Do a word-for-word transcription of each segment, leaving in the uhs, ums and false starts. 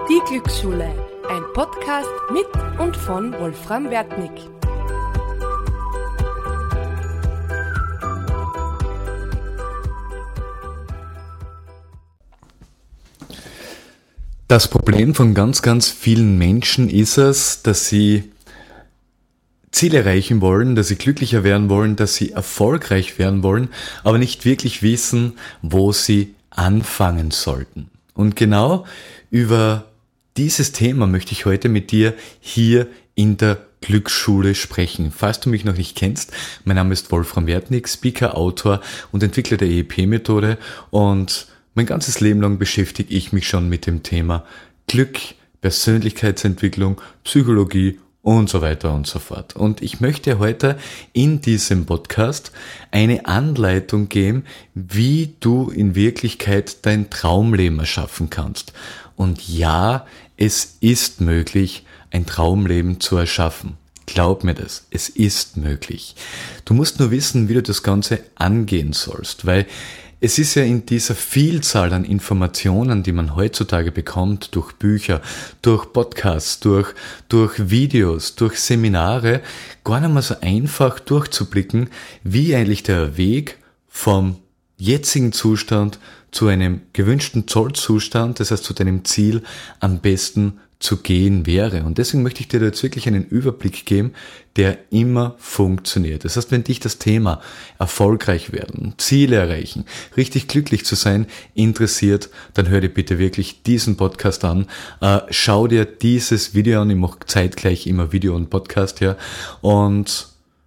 Die Glücksschule, ein Podcast mit und von Wolfram Wertnick. Das Problem von ganz, ganz vielen Menschen ist es, dass sie Ziele erreichen wollen, dass sie glücklicher werden wollen, dass sie erfolgreich werden wollen, aber nicht wirklich wissen, wo sie anfangen sollten. Und genau über dieses Thema möchte ich heute mit dir hier in der Glücksschule sprechen. Falls du mich noch nicht kennst, mein Name ist Wolfram Wertnick, Speaker, Autor und Entwickler der E E P-Methode, und mein ganzes Leben lang beschäftige ich mich schon mit dem Thema Glück, Persönlichkeitsentwicklung, Psychologie und so weiter und so fort. Und ich möchte heute in diesem Podcast eine Anleitung geben, wie du in Wirklichkeit dein Traumleben erschaffen kannst. Und ja, es ist möglich, ein Traumleben zu erschaffen. Glaub mir das, es ist möglich. Du musst nur wissen, wie du das Ganze angehen sollst, weil es ist ja in dieser Vielzahl an Informationen, die man heutzutage bekommt, durch Bücher, durch Podcasts, durch, durch Videos, durch Seminare, gar nicht mal so einfach durchzublicken, wie eigentlich der Weg vom jetzigen Zustand zu einem gewünschten Sollzustand, das heißt zu deinem Ziel, am besten zu gehen wäre. Und deswegen möchte ich dir da jetzt wirklich einen Überblick geben, der immer funktioniert. Das heißt, wenn dich das Thema erfolgreich werden, Ziele erreichen, richtig glücklich zu sein interessiert, dann hör dir bitte wirklich diesen Podcast an. Äh, schau dir dieses Video an. Ich mache zeitgleich immer Video und Podcast her. Und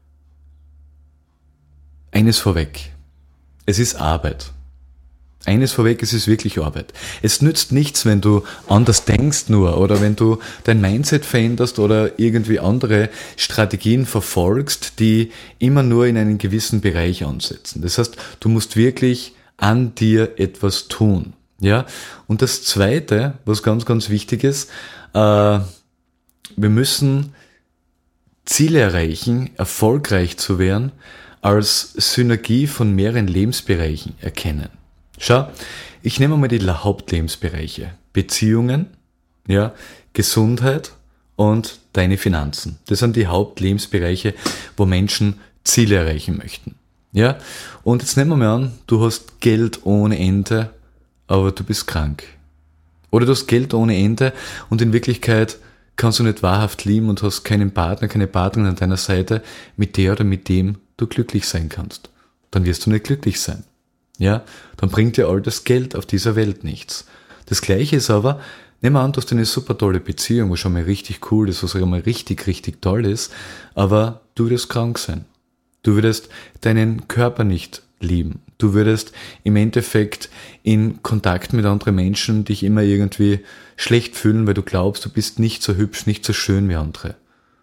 eines vorweg. Es ist Arbeit. Eines vorweg, es ist wirklich Arbeit. Es nützt nichts, wenn du anders denkst nur oder wenn du dein Mindset veränderst oder irgendwie andere Strategien verfolgst, die immer nur in einen gewissen Bereich ansetzen. Das heißt, du musst wirklich an dir etwas tun. Ja? Und das Zweite, was ganz, ganz wichtig ist, äh, wir müssen Ziele erreichen, erfolgreich zu werden, als Synergie von mehreren Lebensbereichen erkennen. Schau, ich nehme mal die Hauptlebensbereiche. Beziehungen, ja, Gesundheit und deine Finanzen. Das sind die Hauptlebensbereiche, wo Menschen Ziele erreichen möchten. Ja, und jetzt nehmen wir mal an, du hast Geld ohne Ende, aber du bist krank. Oder du hast Geld ohne Ende und in Wirklichkeit kannst du nicht wahrhaft lieben und hast keinen Partner, keine Partnerin an deiner Seite, mit der oder mit dem du glücklich sein kannst. Dann wirst du nicht glücklich sein. Ja, dann bringt dir all das Geld auf dieser Welt nichts. Das Gleiche ist aber, nehmen wir an, du hast eine super tolle Beziehung, was schon mal richtig cool ist, was schon mal richtig, richtig toll ist, aber du würdest krank sein. Du würdest deinen Körper nicht lieben. Du würdest im Endeffekt in Kontakt mit anderen Menschen dich immer irgendwie schlecht fühlen, weil du glaubst, du bist nicht so hübsch, nicht so schön wie andere.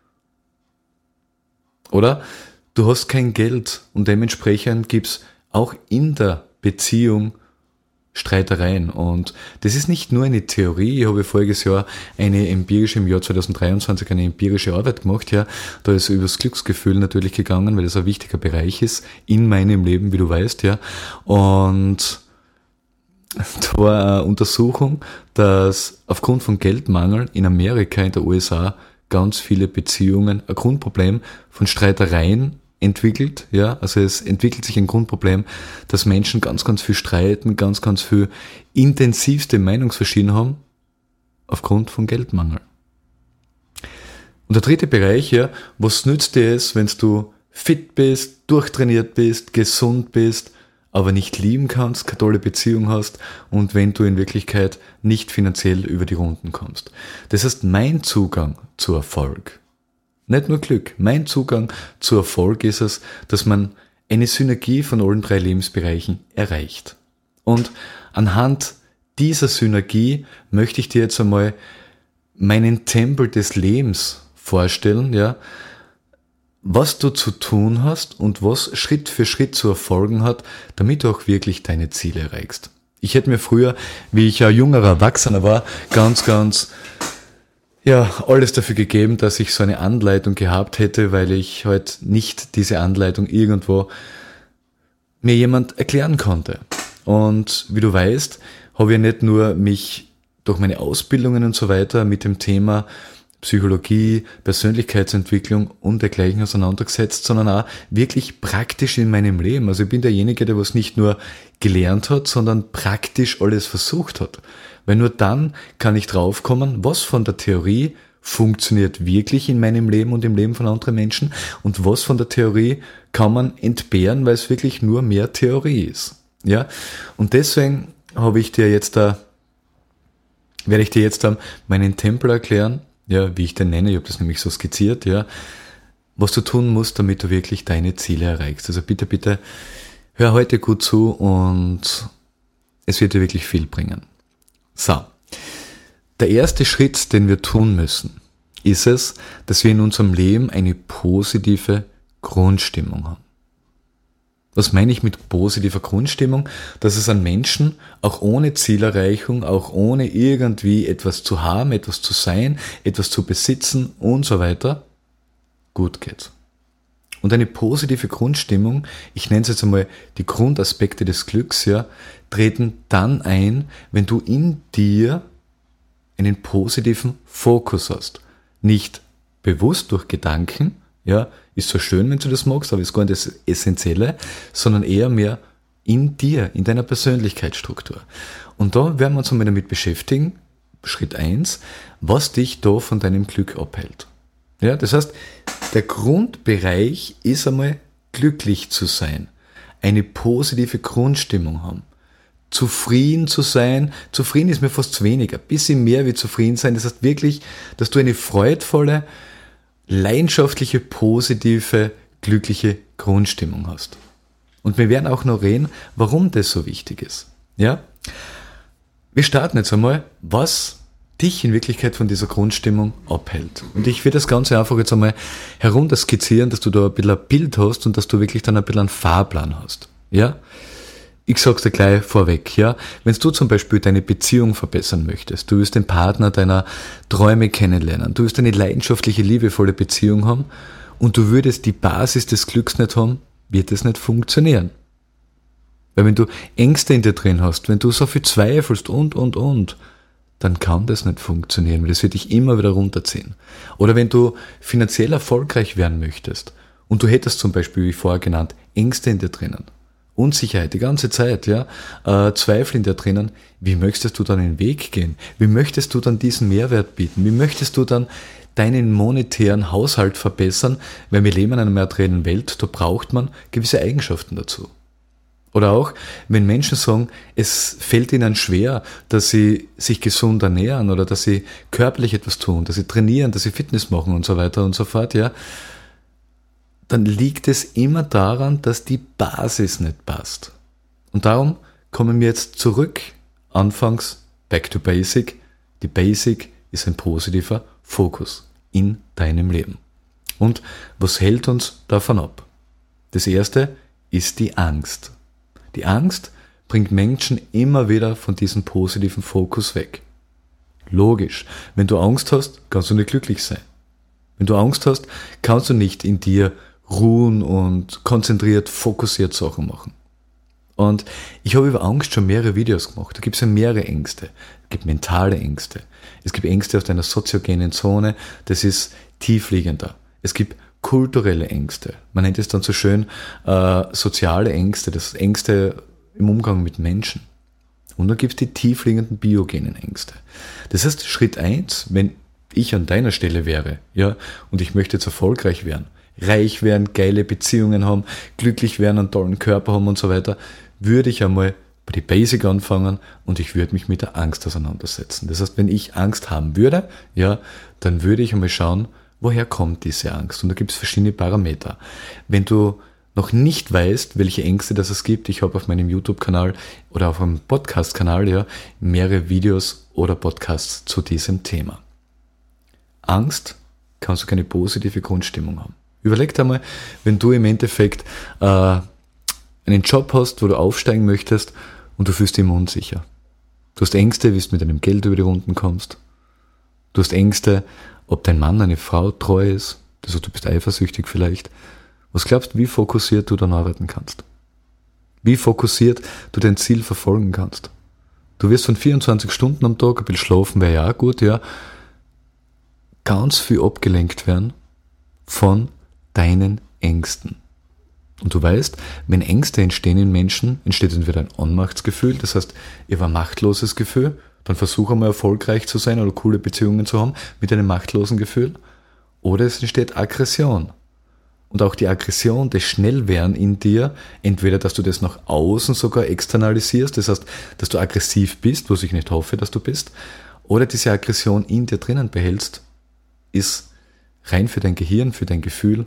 Oder du hast kein Geld und dementsprechend gibt's auch in der Beziehung Streitereien. Und das ist nicht nur eine Theorie. Ich habe voriges Jahr eine empirische, im Jahr zweitausenddreiundzwanzig eine empirische Arbeit gemacht. Ja, da ist über das Glücksgefühl natürlich gegangen, weil das ein wichtiger Bereich ist in meinem Leben, wie du weißt. Ja, und da war eine Untersuchung, dass aufgrund von Geldmangel in Amerika, in der U S A, ganz viele Beziehungen ein Grundproblem von Streitereien entwickelt, ja, also es entwickelt sich ein Grundproblem, dass Menschen ganz, ganz viel streiten, ganz, ganz viel intensivste Meinungsverschiedenheit haben, aufgrund von Geldmangel. Und der dritte Bereich, ja, was nützt dir es, wenn du fit bist, durchtrainiert bist, gesund bist, aber nicht lieben kannst, keine tolle Beziehung hast und wenn du in Wirklichkeit nicht finanziell über die Runden kommst. Das heißt, mein Zugang zu Erfolg, nicht nur Glück. Mein Zugang zu Erfolg ist es, dass man eine Synergie von allen drei Lebensbereichen erreicht. Und anhand dieser Synergie möchte ich dir jetzt einmal meinen Tempel des Lebens vorstellen, ja, was du zu tun hast und was Schritt für Schritt zu erfolgen hat, damit du auch wirklich deine Ziele erreichst. Ich hätte mir früher, wie ich ein junger Erwachsener war, ganz, ganz ja, alles dafür gegeben, dass ich so eine Anleitung gehabt hätte, weil ich halt nicht diese Anleitung irgendwo mir jemand erklären konnte. Und wie du weißt, habe ich nicht nur mich durch meine Ausbildungen und so weiter mit dem Thema Psychologie, Persönlichkeitsentwicklung und dergleichen auseinandergesetzt, sondern auch wirklich praktisch in meinem Leben. Also ich bin derjenige, der was nicht nur gelernt hat, sondern praktisch alles versucht hat. Weil nur dann kann ich draufkommen, was von der Theorie funktioniert wirklich in meinem Leben und im Leben von anderen Menschen und was von der Theorie kann man entbehren, weil es wirklich nur mehr Theorie ist. Ja? Und deswegen habe ich dir jetzt da, werde ich dir jetzt da meinen Tempel erklären, ja, wie ich den nenne, ich habe das nämlich so skizziert, ja, was du tun musst, damit du wirklich deine Ziele erreichst. Also bitte, bitte, hör heute gut zu und es wird dir wirklich viel bringen. So, der erste Schritt, den wir tun müssen, ist es, dass wir in unserem Leben eine positive Grundstimmung haben. Was meine ich mit positiver Grundstimmung? Dass es an Menschen, auch ohne Zielerreichung, auch ohne irgendwie etwas zu haben, etwas zu sein, etwas zu besitzen und so weiter, gut geht. Und eine positive Grundstimmung, ich nenne es jetzt einmal die Grundaspekte des Glücks, ja, treten dann ein, wenn du in dir einen positiven Fokus hast. Nicht bewusst durch Gedanken, ja, ist so schön, wenn du das magst, aber ist gar nicht das Essentielle, sondern eher mehr in dir, in deiner Persönlichkeitsstruktur. Und da werden wir uns einmal damit beschäftigen, Schritt eins, was dich da von deinem Glück abhält. Ja, das heißt, der Grundbereich ist einmal glücklich zu sein, eine positive Grundstimmung haben, zufrieden zu sein. Zufrieden ist mir fast zu wenig, ein bisschen mehr wie zufrieden sein. Das heißt wirklich, dass du eine freudvolle, leidenschaftliche, positive, glückliche Grundstimmung hast. Und wir werden auch noch reden, warum das so wichtig ist. Ja? Wir starten jetzt einmal, was dich in Wirklichkeit von dieser Grundstimmung abhält. Und ich will das Ganze einfach jetzt einmal herunterskizzieren, dass du da ein bisschen ein Bild hast und dass du wirklich dann ein bisschen einen Fahrplan hast. Ja? Ich sag's dir gleich vorweg, ja. Wenn du zum Beispiel deine Beziehung verbessern möchtest, du willst den Partner deiner Träume kennenlernen, du willst eine leidenschaftliche, liebevolle Beziehung haben und du würdest die Basis des Glücks nicht haben, wird es nicht funktionieren. Weil wenn du Ängste in dir drin hast, wenn du so viel zweifelst und, und, und, dann kann das nicht funktionieren, weil das wird dich immer wieder runterziehen. Oder wenn du finanziell erfolgreich werden möchtest und du hättest zum Beispiel, wie vorher genannt, Ängste in dir drinnen, Unsicherheit die ganze Zeit, ja, äh, Zweifel in dir drinnen, wie möchtest du dann den Weg gehen? Wie möchtest du dann diesen Mehrwert bieten? Wie möchtest du dann deinen monetären Haushalt verbessern? Weil wir leben in einer materiellen Welt, da braucht man gewisse Eigenschaften dazu. Oder auch, wenn Menschen sagen, es fällt ihnen schwer, dass sie sich gesund ernähren oder dass sie körperlich etwas tun, dass sie trainieren, dass sie Fitness machen und so weiter und so fort, ja, dann liegt es immer daran, dass die Basis nicht passt. Und darum kommen wir jetzt zurück, anfangs back to basic. Die Basic ist ein positiver Fokus in deinem Leben. Und was hält uns davon ab? Das erste ist die Angst. Die Angst bringt Menschen immer wieder von diesem positiven Fokus weg. Logisch, wenn du Angst hast, kannst du nicht glücklich sein. Wenn du Angst hast, kannst du nicht in dir ruhen und konzentriert, fokussiert Sachen machen. Und ich habe über Angst schon mehrere Videos gemacht. Da gibt es ja mehrere Ängste. Es gibt mentale Ängste. Es gibt Ängste aus deiner soziogenen Zone. Das ist tiefliegender. Es gibt kulturelle Ängste. Man nennt es dann so schön äh, soziale Ängste. Das sind Ängste im Umgang mit Menschen. Und dann gibt es die tiefliegenden biogenen Ängste. Das heißt, Schritt eins, wenn ich an deiner Stelle wäre, ja, und ich möchte jetzt erfolgreich werden, reich werden, geile Beziehungen haben, glücklich werden, einen tollen Körper haben und so weiter, würde ich einmal bei die Basic anfangen und ich würde mich mit der Angst auseinandersetzen. Das heißt, wenn ich Angst haben würde, ja, dann würde ich einmal schauen, woher kommt diese Angst? Und da gibt es verschiedene Parameter. Wenn du noch nicht weißt, welche Ängste das es gibt, ich habe auf meinem YouTube-Kanal oder auf meinem Podcast-Kanal ja mehrere Videos oder Podcasts zu diesem Thema. Angst kannst du keine positive Grundstimmung haben. Überleg dir mal, wenn du im Endeffekt äh, einen Job hast, wo du aufsteigen möchtest und du fühlst dich immer unsicher. Du hast Ängste, wie du mit deinem Geld über die Runden kommst. Du hast Ängste, ob dein Mann, eine Frau treu ist. Also du bist eifersüchtig vielleicht. Was glaubst du, wie fokussiert du dann arbeiten kannst? Wie fokussiert du dein Ziel verfolgen kannst? Du wirst von vierundzwanzig Stunden am Tag, ein bisschen schlafen wäre ja auch gut, ja, ganz viel abgelenkt werden von deinen Ängsten. Und du weißt, wenn Ängste entstehen in Menschen, entsteht entweder ein Ohnmachtsgefühl, das heißt, ihr war ein machtloses Gefühl, dann versuch einmal erfolgreich zu sein oder coole Beziehungen zu haben mit einem machtlosen Gefühl, oder es entsteht Aggression. Und auch die Aggression, das Schnellwerden in dir, entweder, dass du das nach außen sogar externalisierst, das heißt, dass du aggressiv bist, was ich nicht hoffe, dass du bist, oder diese Aggression in dir drinnen behältst, ist rein für dein Gehirn, für dein Gefühl,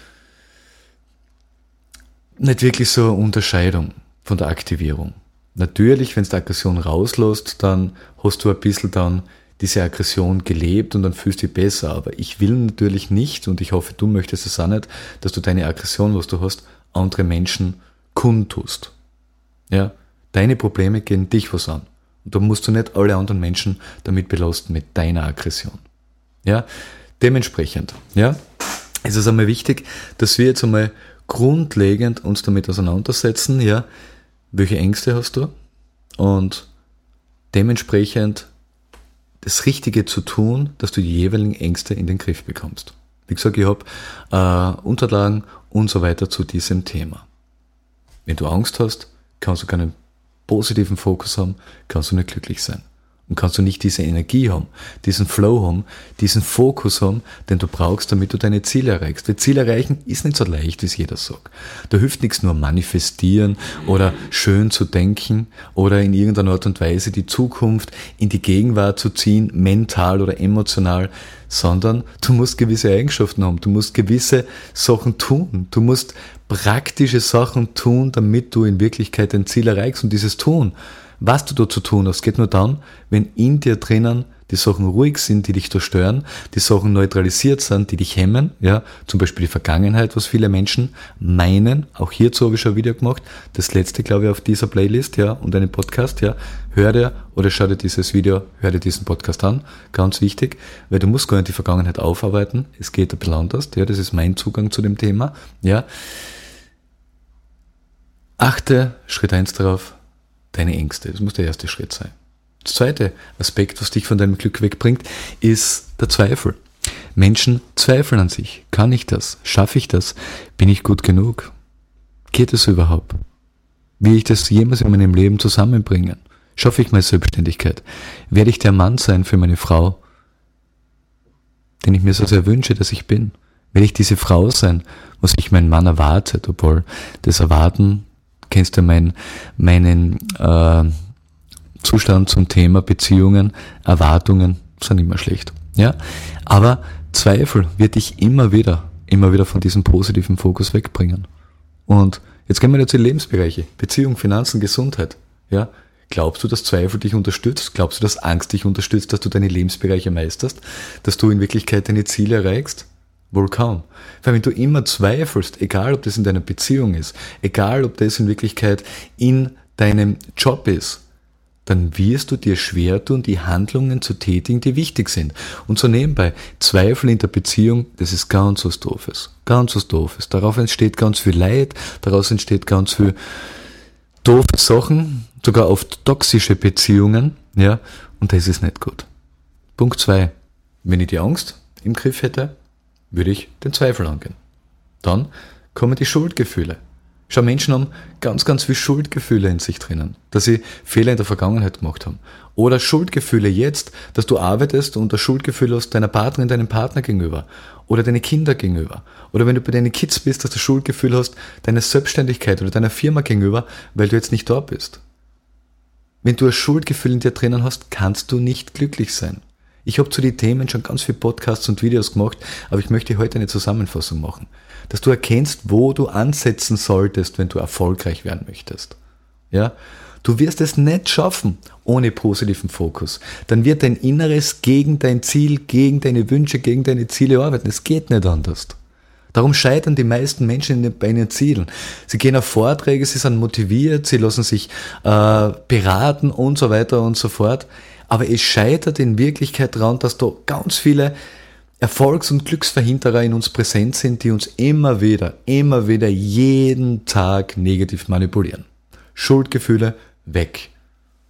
nicht wirklich so eine Unterscheidung von der Aktivierung. Natürlich, wenn du die Aggression rauslässt, dann hast du ein bisschen dann diese Aggression gelebt und dann fühlst du dich besser. Aber ich will natürlich nicht, und ich hoffe, du möchtest es auch nicht, dass du deine Aggression, was du hast, andere Menschen kundtust. Ja? Deine Probleme gehen dich was an. Und da musst du nicht alle anderen Menschen damit belasten mit deiner Aggression. Ja? Dementsprechend, ja, ist es einmal wichtig, dass wir jetzt einmal grundlegend uns damit auseinandersetzen, ja, welche Ängste hast du und dementsprechend das Richtige zu tun, dass du die jeweiligen Ängste in den Griff bekommst. Wie gesagt, ich habe äh, Unterlagen und so weiter zu diesem Thema. Wenn du Angst hast, kannst du keinen positiven Fokus haben, kannst du nicht glücklich sein. Und kannst du nicht diese Energie haben, diesen Flow haben, diesen Fokus haben, den du brauchst, damit du deine Ziele erreichst. Weil Ziele erreichen ist nicht so leicht, wie es jeder sagt. Da hilft nichts nur manifestieren oder schön zu denken oder in irgendeiner Art und Weise die Zukunft in die Gegenwart zu ziehen, mental oder emotional, sondern du musst gewisse Eigenschaften haben. Du musst gewisse Sachen tun. Du musst praktische Sachen tun, damit du in Wirklichkeit dein Ziel erreichst. Und dieses Tun, was du da zu tun hast, geht nur dann, wenn in dir drinnen die Sachen ruhig sind, die dich da stören, die Sachen neutralisiert sind, die dich hemmen, ja, zum Beispiel die Vergangenheit, was viele Menschen meinen, auch hierzu habe ich schon ein Video gemacht, das letzte, glaube ich, auf dieser Playlist, ja, und einen Podcast, ja, hör dir oder schau dir dieses Video, hör dir diesen Podcast an, ganz wichtig, weil du musst gar nicht die Vergangenheit aufarbeiten, es geht ein bisschen anders, ja, das ist mein Zugang zu dem Thema, ja. Achte, Schritt eins darauf, deine Ängste, das muss der erste Schritt sein. Der zweite Aspekt, was dich von deinem Glück wegbringt, ist der Zweifel. Menschen zweifeln an sich. Kann ich das? Schaffe ich das? Bin ich gut genug? Geht es überhaupt? Will ich das jemals in meinem Leben zusammenbringen? Schaffe ich meine Selbstständigkeit? Werde ich der Mann sein für meine Frau, den ich mir so sehr wünsche, dass ich bin? Werde ich diese Frau sein, was sich mein Mann erwartet? Obwohl das Erwarten, kennst du mein, meinen äh, Zustand zum Thema Beziehungen, Erwartungen sind immer schlecht. Ja? Aber Zweifel wird dich immer wieder, immer wieder von diesem positiven Fokus wegbringen. Und jetzt gehen wir jetzt in die Lebensbereiche. Beziehung, Finanzen, Gesundheit. Ja? Glaubst du, dass Zweifel dich unterstützt? Glaubst du, dass Angst dich unterstützt, dass du deine Lebensbereiche meisterst? Dass du in Wirklichkeit deine Ziele erreichst? Wohl kaum. Weil wenn du immer zweifelst, egal ob das in deiner Beziehung ist, egal ob das in Wirklichkeit in deinem Job ist, dann wirst du dir schwer tun, die Handlungen zu tätigen, die wichtig sind. Und so nebenbei, Zweifel in der Beziehung, das ist ganz was Doofes. Ganz was Doofes. Darauf entsteht ganz viel Leid, daraus entsteht ganz viel doofe Sachen, sogar oft toxische Beziehungen, ja, und das ist nicht gut. Punkt zwei. Wenn ich die Angst im Griff hätte, würde ich den Zweifel angehen. Dann kommen die Schuldgefühle. Schau, Menschen haben ganz, ganz viel Schuldgefühle in sich drinnen, dass sie Fehler in der Vergangenheit gemacht haben. Oder Schuldgefühle jetzt, dass du arbeitest und das Schuldgefühl hast deiner Partnerin, deinem Partner gegenüber. Oder deine Kinder gegenüber. Oder wenn du bei deinen Kids bist, dass du Schuldgefühl hast deiner Selbstständigkeit oder deiner Firma gegenüber, weil du jetzt nicht da bist. Wenn du ein Schuldgefühl in dir drinnen hast, kannst du nicht glücklich sein. Ich habe zu den Themen schon ganz viele Podcasts und Videos gemacht, aber ich möchte heute eine Zusammenfassung machen. Dass du erkennst, wo du ansetzen solltest, wenn du erfolgreich werden möchtest. Ja? Du wirst es nicht schaffen, ohne positiven Fokus. Dann wird dein Inneres gegen dein Ziel, gegen deine Wünsche, gegen deine Ziele arbeiten. Es geht nicht anders. Darum scheitern die meisten Menschen bei ihren Zielen. Sie gehen auf Vorträge, sie sind motiviert, sie lassen sich äh, beraten und so weiter und so fort. Aber es scheitert in Wirklichkeit daran, dass da ganz viele Erfolgs- und Glücksverhinderer in uns präsent sind, die uns immer wieder, immer wieder jeden Tag negativ manipulieren. Schuldgefühle weg.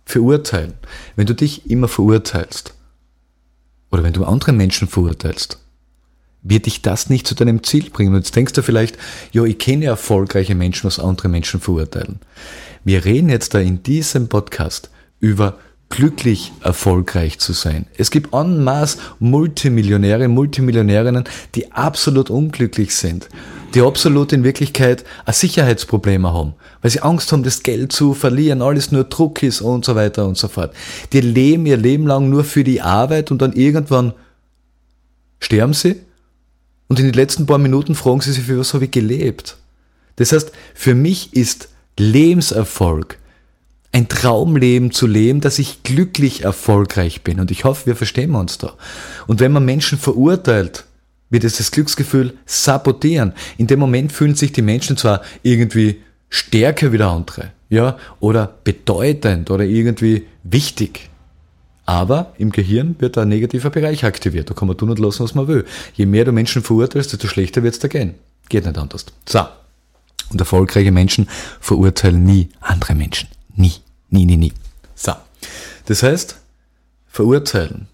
Verurteilen. Wenn du dich immer verurteilst oder wenn du andere Menschen verurteilst, wird dich das nicht zu deinem Ziel bringen. Und jetzt denkst du vielleicht, ja, ich kenne ja erfolgreiche Menschen, was andere Menschen verurteilen. Wir reden jetzt da in diesem Podcast über glücklich erfolgreich zu sein. Es gibt en masse Multimillionäre, Multimillionärinnen, die absolut unglücklich sind, die absolut in Wirklichkeit ein Sicherheitsproblem haben, weil sie Angst haben, das Geld zu verlieren, alles nur Druck ist und so weiter und so fort. Die leben ihr Leben lang nur für die Arbeit und dann irgendwann sterben sie und in den letzten paar Minuten fragen sie sich, für was habe ich gelebt? Das heißt, für mich ist Lebenserfolg ein Traumleben zu leben, dass ich glücklich erfolgreich bin. Und ich hoffe, wir verstehen uns da. Und wenn man Menschen verurteilt, wird es das Glücksgefühl sabotieren. In dem Moment fühlen sich die Menschen zwar irgendwie stärker wie der andere, ja, oder bedeutend oder irgendwie wichtig. Aber im Gehirn wird ein negativer Bereich aktiviert. Da kann man tun und lassen, was man will. Je mehr du Menschen verurteilst, desto schlechter wird es da gehen. Geht nicht anders. So. Und erfolgreiche Menschen verurteilen nie andere Menschen. Nie, nie, nie, nie. So. Das heißt, verurteilen,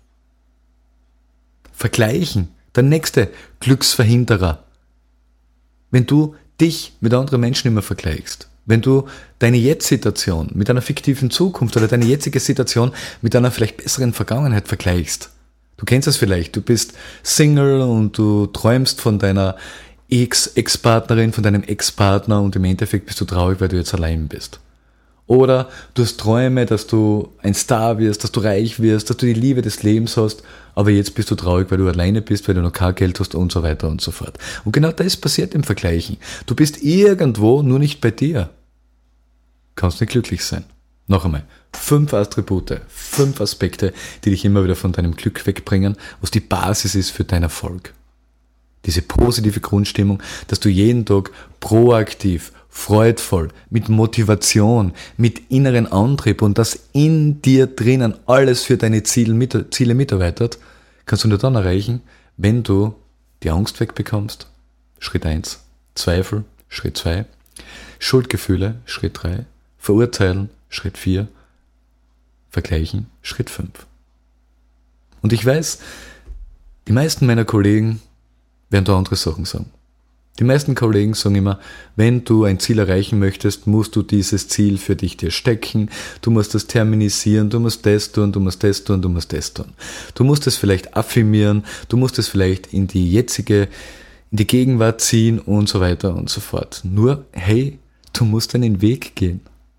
vergleichen, der nächste Glücksverhinderer. Wenn du dich mit anderen Menschen immer vergleichst, wenn du deine Jetzt-Situation mit einer fiktiven Zukunft oder deine jetzige Situation mit einer vielleicht besseren Vergangenheit vergleichst. Du kennst das vielleicht, du bist Single und du träumst von deiner Ex- Ex-Partnerin, von deinem Ex-Partner und im Endeffekt bist du traurig, weil du jetzt allein bist. Oder du hast Träume, dass du ein Star wirst, dass du reich wirst, dass du die Liebe des Lebens hast, aber jetzt bist du traurig, weil du alleine bist, weil du noch kein Geld hast und so weiter und so fort. Und genau das passiert im Vergleichen. Du bist irgendwo, nur nicht bei dir. Kannst nicht glücklich sein. Noch einmal, fünf Attribute, fünf Aspekte, die dich immer wieder von deinem Glück wegbringen, was die Basis ist für deinen Erfolg. Diese positive Grundstimmung, dass du jeden Tag proaktiv, freudvoll, mit Motivation, mit inneren Antrieb und dass in dir drinnen alles für deine Ziele, mit, Ziele mitarbeitet, kannst du nur dann erreichen, wenn du die Angst wegbekommst. Schritt eins, Zweifel, Schritt zwei, Schuldgefühle, Schritt drei, Verurteilen, Schritt vier, Vergleichen, Schritt fünf. Und ich weiß, die meisten meiner Kollegen werden da andere Sachen sagen. Die meisten Kollegen sagen immer, wenn du ein Ziel erreichen möchtest, musst du dieses Ziel für dich dir stecken, du musst das terminisieren, du musst das tun, du musst das tun, du musst das tun. Du musst es vielleicht affirmieren, du musst es vielleicht in die jetzige, in die Gegenwart ziehen und so weiter und so fort. Nur, hey, du musst einen Weg gehen.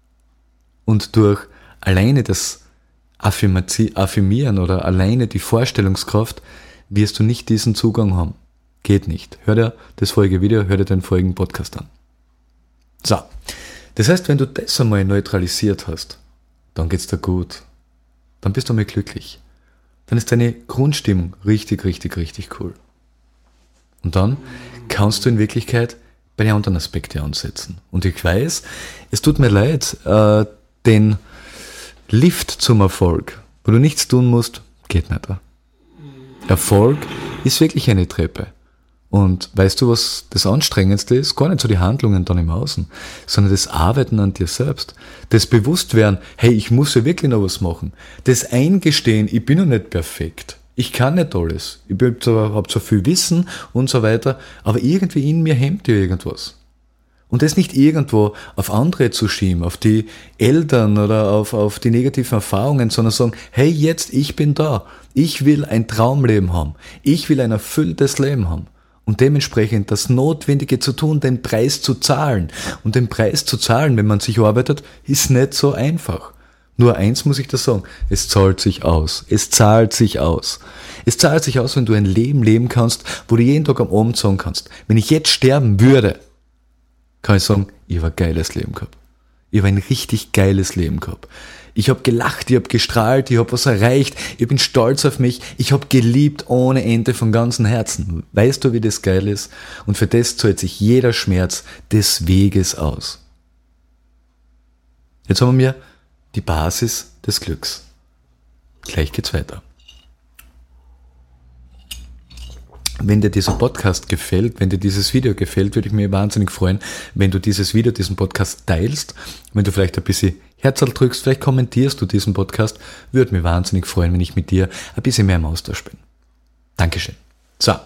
Und durch alleine das Affirmieren oder alleine die Vorstellungskraft wirst du nicht diesen Zugang haben. Geht nicht. Hör dir das vorige Video, hör dir den vorigen Podcast an. So. Das heißt, wenn du das einmal neutralisiert hast, dann geht's dir gut. Dann bist du einmal glücklich. Dann ist deine Grundstimmung richtig, richtig, richtig cool. Und dann kannst du in Wirklichkeit bei den anderen Aspekten ansetzen. Und ich weiß, es tut mir leid, äh, den Lift zum Erfolg, wo du nichts tun musst, geht nicht. Erfolg ist wirklich eine Treppe. Und weißt du, was das Anstrengendste ist? Gar nicht so die Handlungen dann im Außen, sondern das Arbeiten an dir selbst. Das Bewusstwerden, hey, ich muss ja wirklich noch was machen. Das Eingestehen, ich bin noch nicht perfekt. Ich kann nicht alles. Ich habe zwar, hab zwar viel Wissen und so weiter, aber irgendwie in mir hemmt ja irgendwas. Und das nicht irgendwo auf andere zu schieben, auf die Eltern oder auf, auf die negativen Erfahrungen, sondern sagen, hey, jetzt, ich bin da. Ich will ein Traumleben haben. Ich will ein erfülltes Leben haben. Und dementsprechend das Notwendige zu tun, den Preis zu zahlen. Und den Preis zu zahlen, wenn man sich arbeitet, ist nicht so einfach. Nur eins muss ich da sagen, es zahlt sich aus. Es zahlt sich aus. Es zahlt sich aus, wenn du ein Leben leben kannst, wo du jeden Tag am Abend sagen kannst, wenn ich jetzt sterben würde, kann ich sagen, ich habe ein geiles Leben gehabt. Ich habe ein richtig geiles Leben gehabt. Ich habe gelacht, ich habe gestrahlt, ich habe was erreicht, ich bin stolz auf mich, ich habe geliebt ohne Ende von ganzem Herzen. Weißt du, wie das geil ist? Und für das zahlt sich jeder Schmerz des Weges aus. Jetzt haben wir die Basis des Glücks. Gleich geht's weiter. wenn dir dieser Podcast gefällt, wenn dir dieses Video gefällt, würde ich mich wahnsinnig freuen, wenn du dieses Video, diesen Podcast teilst, wenn du vielleicht ein bisschen Herzl drückst, vielleicht kommentierst du diesen Podcast, würde mich wahnsinnig freuen, wenn ich mit dir ein bisschen mehr im Austausch bin. Dankeschön. So.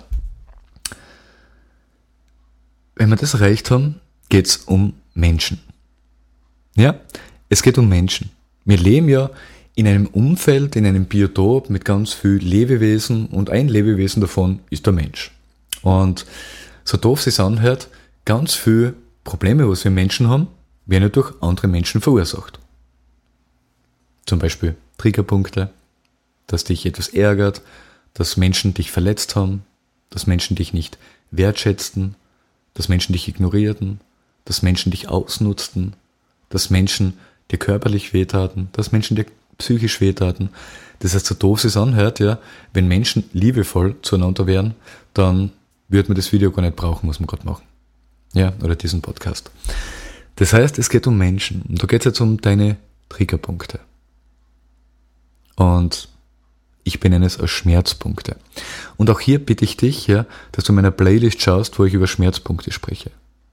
Wenn wir das erreicht haben, geht es um Menschen. Ja, es geht um Menschen. Wir leben ja in einem Umfeld, in einem Biotop mit ganz viel Lebewesen und ein Lebewesen davon ist der Mensch. Und so doof es sich anhört, ganz viele Probleme, was wir Menschen haben, werden ja durch andere Menschen verursacht. Zum Beispiel Triggerpunkte, dass dich etwas ärgert, dass Menschen dich verletzt haben, dass Menschen dich nicht wertschätzten, dass Menschen dich ignorierten, dass Menschen dich ausnutzten, dass Menschen dir körperlich wehtaten, dass Menschen dir psychisch wehtaten. Das heißt, so doof es anhört, ja, wenn Menschen liebevoll zueinander wären, dann würde man das Video gar nicht brauchen, was wir gerade machen. Ja, oder diesen Podcast. Das heißt, es geht um Menschen. Und da geht es jetzt um deine Triggerpunkte. Und ich benenne es als Schmerzpunkte. Und auch hier bitte ich dich, ja, dass du in meiner Playlist schaust, wo ich über Schmerzpunkte spreche.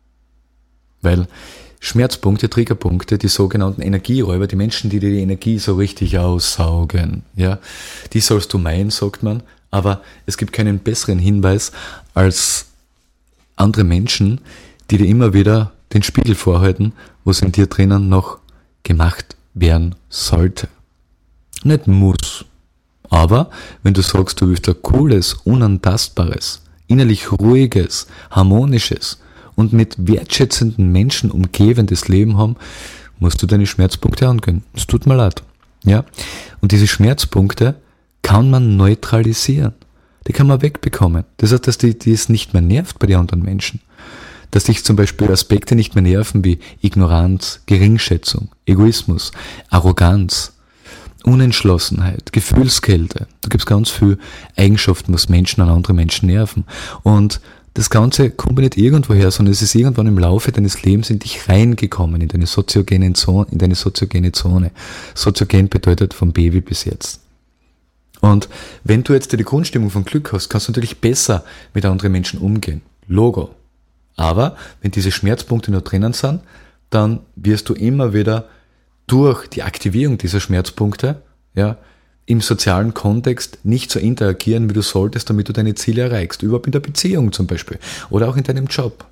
Weil Schmerzpunkte, Triggerpunkte, die sogenannten Energieräuber, die Menschen, die dir die Energie so richtig aussaugen, ja, die sollst du meiden, sagt man, aber es gibt keinen besseren Hinweis als andere Menschen, die dir immer wieder den Spiegel vorhalten, was in dir drinnen noch gemacht werden sollte. Nicht muss, aber wenn du sagst, du willst ein cooles, unantastbares, innerlich ruhiges, harmonisches und mit wertschätzenden Menschen umgebendes Leben haben, musst du deine Schmerzpunkte angehen. Es tut mir leid. Ja? Und diese Schmerzpunkte kann man neutralisieren. Die kann man wegbekommen. Das heißt, dass die, die es nicht mehr nervt bei den anderen Menschen. Dass dich zum Beispiel Aspekte nicht mehr nerven wie Ignoranz, Geringschätzung, Egoismus, Arroganz, Unentschlossenheit, Gefühlskälte. Da gibt es ganz viele Eigenschaften, was Menschen an andere Menschen nerven. Und das Ganze kommt nicht irgendwoher, sondern es ist irgendwann im Laufe deines Lebens in dich reingekommen, in deine soziogene Zone, in deine soziogene Zone. Soziogen bedeutet vom Baby bis jetzt. Und wenn du jetzt die Grundstimmung von Glück hast, kannst du natürlich besser mit anderen Menschen umgehen. Logo. Aber wenn diese Schmerzpunkte noch drinnen sind, dann wirst du immer wieder durch die Aktivierung dieser Schmerzpunkte, ja, im sozialen Kontext nicht so interagieren, wie du solltest, damit du deine Ziele erreichst. Überhaupt in der Beziehung zum Beispiel. Oder auch in deinem Job.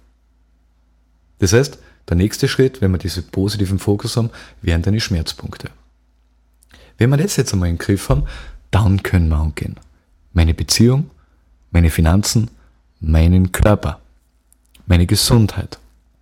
Das heißt, der nächste Schritt, wenn wir diesen positiven Fokus haben, wären deine Schmerzpunkte. Wenn wir das jetzt einmal im Griff haben, dann können wir angehen. Meine Beziehung, meine Finanzen, meinen Körper, meine Gesundheit.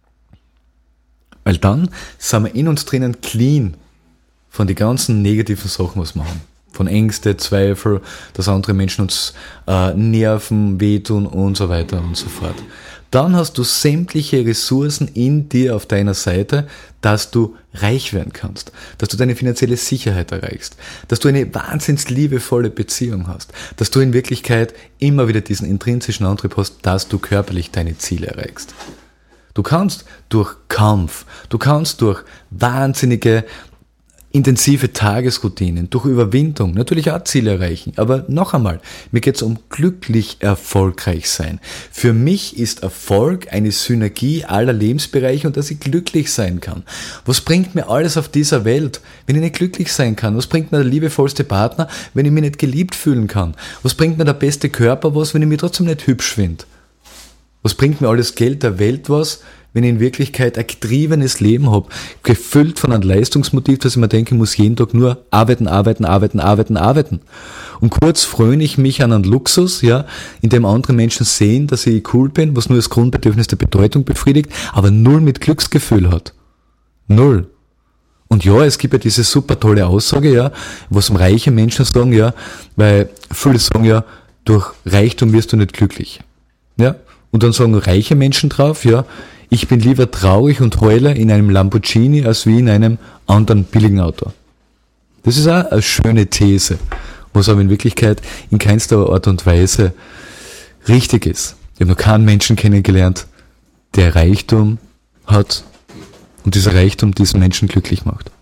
Weil dann sind wir in uns drinnen clean von den ganzen negativen Sachen, was wir haben. Von Ängste, Zweifel, dass andere Menschen uns äh, nerven, wehtun und so weiter und so fort. Dann hast du sämtliche Ressourcen in dir auf deiner Seite, dass du reich werden kannst, dass du deine finanzielle Sicherheit erreichst, dass du eine wahnsinns liebevolle Beziehung hast, dass du in Wirklichkeit immer wieder diesen intrinsischen Antrieb hast, dass du körperlich deine Ziele erreichst. Du kannst durch Kampf, du kannst durch wahnsinnige intensive Tagesroutinen, durch Überwindung natürlich auch Ziele erreichen. Aber noch einmal, mir geht es um glücklich erfolgreich sein. Für mich ist Erfolg eine Synergie aller Lebensbereiche und dass ich glücklich sein kann. Was bringt mir alles auf dieser Welt, wenn ich nicht glücklich sein kann? Was bringt mir der liebevollste Partner, wenn ich mich nicht geliebt fühlen kann? Was bringt mir der beste Körper was, wenn ich mich trotzdem nicht hübsch finde? Was bringt mir alles Geld der Welt was, wenn ich in Wirklichkeit ein getriebenes Leben habe, gefüllt von einem Leistungsmotiv, dass ich mir denke, ich muss jeden Tag nur arbeiten, arbeiten, arbeiten, arbeiten, arbeiten. Und kurz fröne ich mich an einen Luxus, ja, in dem andere Menschen sehen, dass ich cool bin, was nur das Grundbedürfnis der Bedeutung befriedigt, aber null mit Glücksgefühl hat. Null. Und ja, es gibt ja diese super tolle Aussage, ja, was reiche Menschen sagen, ja, weil viele sagen ja, durch Reichtum wirst du nicht glücklich. Ja. Und dann sagen reiche Menschen drauf, ja, ich bin lieber traurig und heule in einem Lamborghini als wie in einem anderen billigen Auto. Das ist auch eine schöne These, was aber in Wirklichkeit in keinster Art und Weise richtig ist. Ich habe noch keinen Menschen kennengelernt, der Reichtum hat und dieser Reichtum diesen Menschen glücklich macht.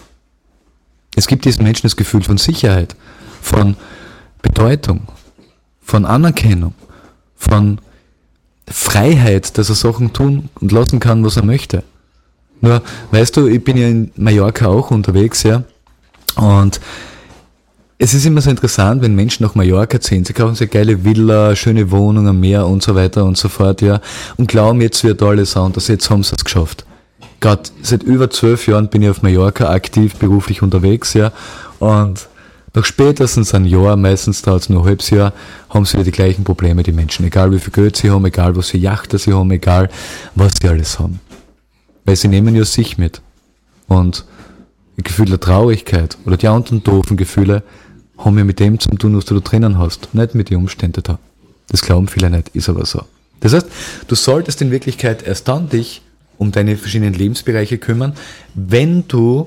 Es gibt diesen Menschen das Gefühl von Sicherheit, von Bedeutung, von Anerkennung, von Freiheit, dass er Sachen tun und lassen kann, was er möchte. Nur, weißt du, ich bin ja in Mallorca auch unterwegs, ja, und es ist immer so interessant, wenn Menschen nach Mallorca ziehen, sie kaufen sich eine geile Villa, schöne Wohnung am Meer und so weiter und so fort, ja, und glauben, jetzt wird alles anders, jetzt haben sie es geschafft. Gerade seit über zwölf Jahren bin ich auf Mallorca aktiv beruflich unterwegs, ja, und nach spätestens ein Jahr, meistens dauert es nur ein halbes Jahr, haben sie wieder die gleichen Probleme, die Menschen. Egal wie viel Geld sie haben, egal was für Yachten sie haben, egal was sie alles haben. Weil sie nehmen ja sich mit. Und ein Gefühl der Traurigkeit oder die anderen doofen Gefühle haben ja mit dem zu tun, was du da drinnen hast, nicht mit den Umständen da. Das glauben viele nicht, ist aber so. Das heißt, du solltest in Wirklichkeit erst dann dich um deine verschiedenen Lebensbereiche kümmern, wenn du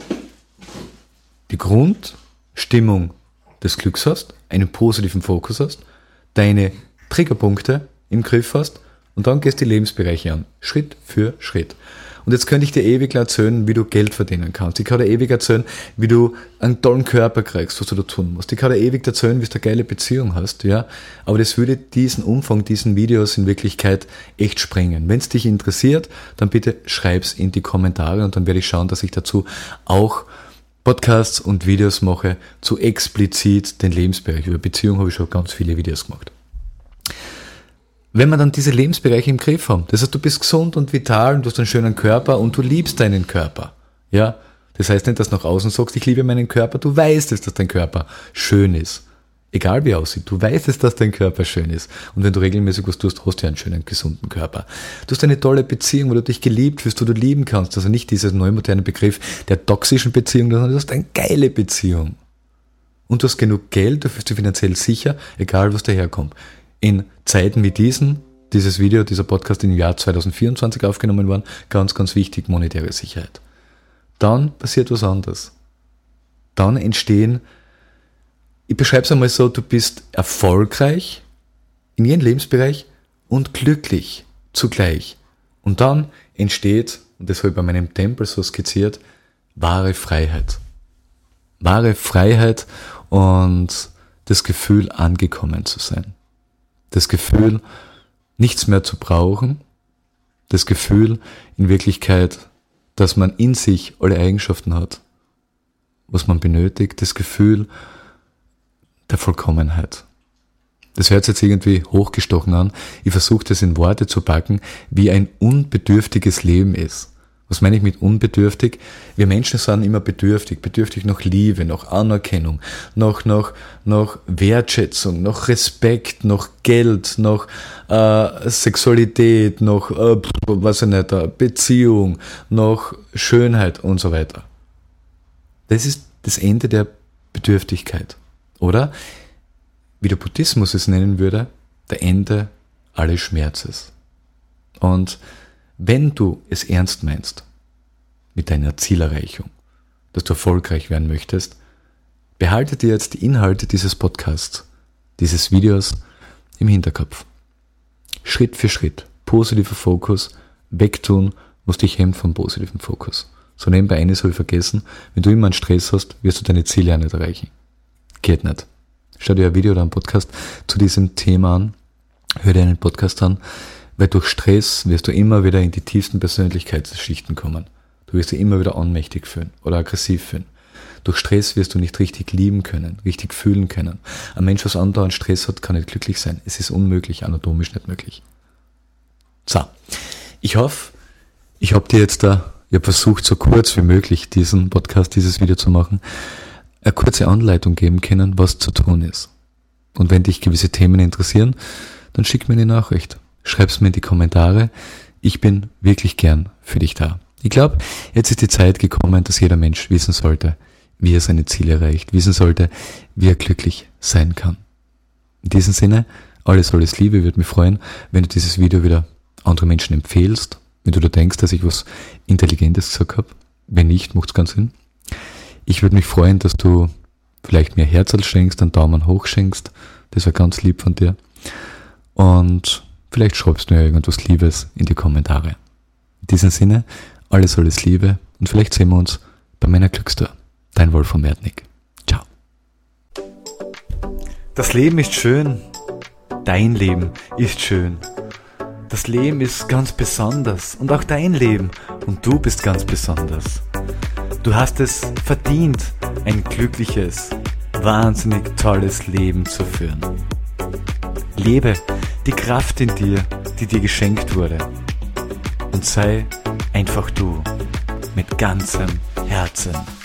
die Grundstimmung des Glücks hast, einen positiven Fokus hast, deine Triggerpunkte im Griff hast und dann gehst du die Lebensbereiche an, Schritt für Schritt. Und jetzt könnte ich dir ewig erzählen, wie du Geld verdienen kannst. Ich kann dir ewig erzählen, wie du einen tollen Körper kriegst, was du da tun musst. Ich kann dir ewig erzählen, wie du eine geile Beziehung hast, ja. Aber das würde diesen Umfang, diesen Videos in Wirklichkeit echt sprengen. Wenn es dich interessiert, dann bitte schreib's in die Kommentare und dann werde ich schauen, dass ich dazu auch Podcasts und Videos mache zu explizit den Lebensbereich. Über Beziehung habe ich schon ganz viele Videos gemacht. Wenn wir dann diese Lebensbereiche im Griff haben, das heißt, du bist gesund und vital und du hast einen schönen Körper und du liebst deinen Körper, ja, das heißt nicht, dass du nach außen sagst, ich liebe meinen Körper, du weißt es, dass dein Körper schön ist. Egal wie er aussieht, du weißt es, dass dein Körper schön ist. Und wenn du regelmäßig was tust, hast du ja einen schönen, gesunden Körper. Du hast eine tolle Beziehung, wo du dich geliebt fühlst, wo du lieben kannst. Also nicht dieser neumoderne Begriff der toxischen Beziehung, sondern du hast eine geile Beziehung. Und du hast genug Geld, du fühlst dich finanziell sicher, egal was daherkommt. In Zeiten wie diesen, dieses Video, dieser Podcast im Jahr zwanzig vierundzwanzig aufgenommen worden, ganz, ganz wichtig, monetäre Sicherheit. Dann passiert was anderes. Dann entstehen, ich beschreibe es einmal so, du bist erfolgreich in jedem Lebensbereich und glücklich zugleich. Und dann entsteht, und das habe ich bei meinem Tempel so skizziert, wahre Freiheit. Wahre Freiheit und das Gefühl, angekommen zu sein. Das Gefühl, nichts mehr zu brauchen. Das Gefühl, in Wirklichkeit, dass man in sich alle Eigenschaften hat, was man benötigt. Das Gefühl der Vollkommenheit. Das hört sich jetzt irgendwie hochgestochen an. Ich versuche das in Worte zu packen, wie ein unbedürftiges Leben ist. Was meine ich mit unbedürftig? Wir Menschen sind immer bedürftig. Bedürftig nach Liebe, nach Anerkennung, nach, nach, nach Wertschätzung, nach Respekt, nach Geld, nach äh, Sexualität, nach, äh, was ich nicht, äh, Beziehung, nach Schönheit und so weiter. Das ist das Ende der Bedürftigkeit. Oder, wie der Buddhismus es nennen würde, der Ende alles Schmerzes. Und wenn du es ernst meinst mit deiner Zielerreichung, dass du erfolgreich werden möchtest, behalte dir jetzt die Inhalte dieses Podcasts, dieses Videos im Hinterkopf. Schritt für Schritt, positiver Fokus, wegtun, was dich hemmt vom positiven Fokus. So nebenbei eines habe ich vergessen, wenn du immer einen Stress hast, wirst du deine Ziele auch nicht erreichen. Geht nicht. Schau dir ein Video oder einen Podcast zu diesem Thema an, hör dir einen Podcast an, weil durch Stress wirst du immer wieder in die tiefsten Persönlichkeitsschichten kommen. Du wirst dich immer wieder ohnmächtig fühlen oder aggressiv fühlen. Durch Stress wirst du nicht richtig lieben können, richtig fühlen können. Ein Mensch, was andauernd Stress hat, kann nicht glücklich sein. Es ist unmöglich, anatomisch nicht möglich. So, ich hoffe, ich habe dir jetzt da, ich habe versucht, so kurz wie möglich diesen Podcast, dieses Video zu machen, eine kurze Anleitung geben können, was zu tun ist. Und wenn dich gewisse Themen interessieren, dann schick mir eine Nachricht. Schreib's mir in die Kommentare. Ich bin wirklich gern für dich da. Ich glaube, jetzt ist die Zeit gekommen, dass jeder Mensch wissen sollte, wie er seine Ziele erreicht, wissen sollte, wie er glücklich sein kann. In diesem Sinne, alles, alles Liebe. Ich würde mich freuen, wenn du dieses Video wieder anderen Menschen empfehlst, wenn du da denkst, dass ich was Intelligentes gesagt habe. Wenn nicht, macht's keinen Sinn. Ich würde mich freuen, dass du vielleicht mir ein Herzl schenkst, einen Daumen hoch schenkst. Das wäre ganz lieb von dir. Und vielleicht schreibst du mir irgendwas Liebes in die Kommentare. In diesem Sinne, alles, alles Liebe und vielleicht sehen wir uns bei meiner Glückstour. Dein Wolfram Wertnick. Ciao. Das Leben ist schön. Dein Leben ist schön. Das Leben ist ganz besonders und auch dein Leben und du bist ganz besonders. Du hast es verdient, ein glückliches, wahnsinnig tolles Leben zu führen. Lebe die Kraft in dir, die dir geschenkt wurde und sei einfach du mit ganzem Herzen.